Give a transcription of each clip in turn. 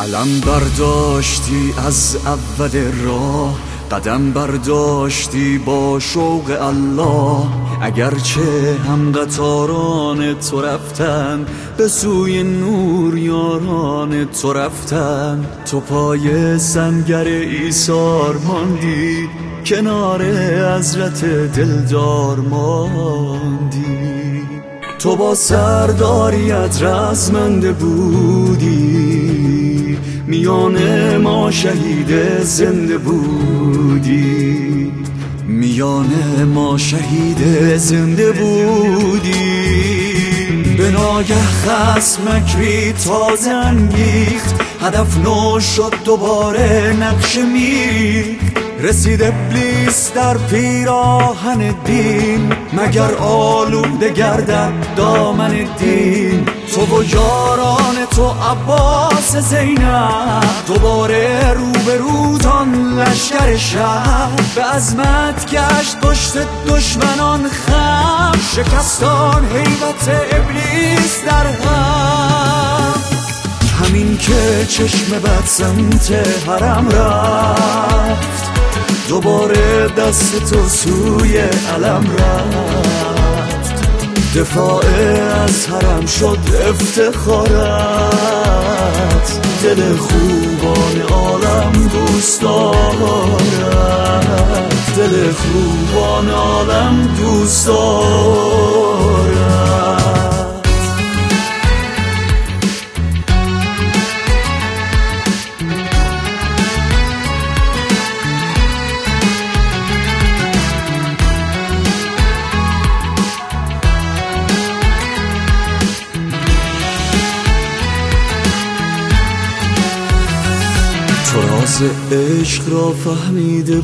علم برداشتی از اول راه، قدم برداشتی با شوق الله. اگرچه هم قطاران تو رفتن، به سوی نور یاران تو رفتن. تو پای سنگر ایثار ماندی، کنار حضرت دلدار ماندی. تو با سرداریت رزمنده بودی، میان ما شهید زنده بودی، میان ما شهید زنده بودی. به ناگه خصم مکری تازه انگیخت، هدف نو شد دوباره نقشه میریخت. رسید ابلیس در پیراهن دین، مگر آلوده گردد دامن دین. تو و یاران تو عباس زینب، دوباره روبروتان لشکر شهر. به عظمت گشت پشت دشمنان خم، شکستان هیبت ابلیس در هم. همین که چشم بد سمت حرم رفت، دوباره دست تو سوی علم رفت. دفاع از حرم شد افتخارت، دل خوبان عالم دوست دارد، دل خوبان عالم دوست دارد. تو راز عشق را فهمیده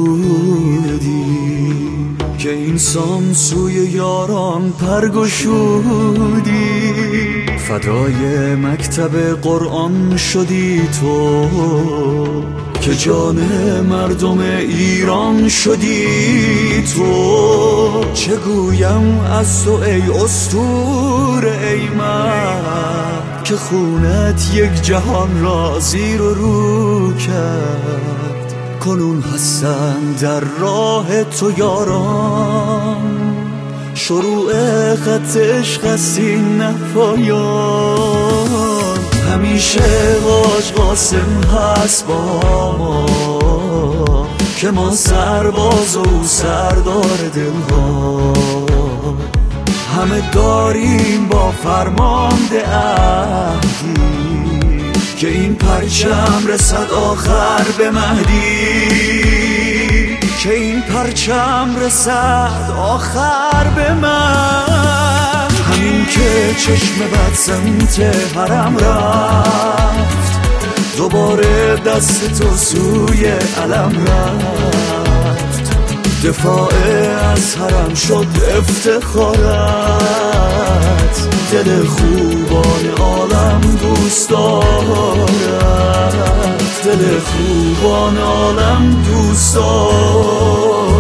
بودی، که این سان سوی یاران پرگشودی. فدای مکتب قرآن شدی تو، که جان مردم ایران شدی تو. چه گویم از تو ای اسطوره ای مرد، که خونت یک جهان را زیر و رو کرد. کنون هستن در راه تو یاران، شروع خط عشق است این نپایان. همیشه حاج قاسم هست با ما، که ما سرباز و او سردار دلها. همه داریم با فرمانده عهدی، که این پرچم رسد آخر به مهدی، که این پرچم رسد آخر به من. همین که چشم بد سمت حرم رفت، دوباره دست تو سوی علم رفت. دفاع از حرم شد افتخارت، دل خوبان عالم دوست دارد، دل خوبان عالم دوست دارد.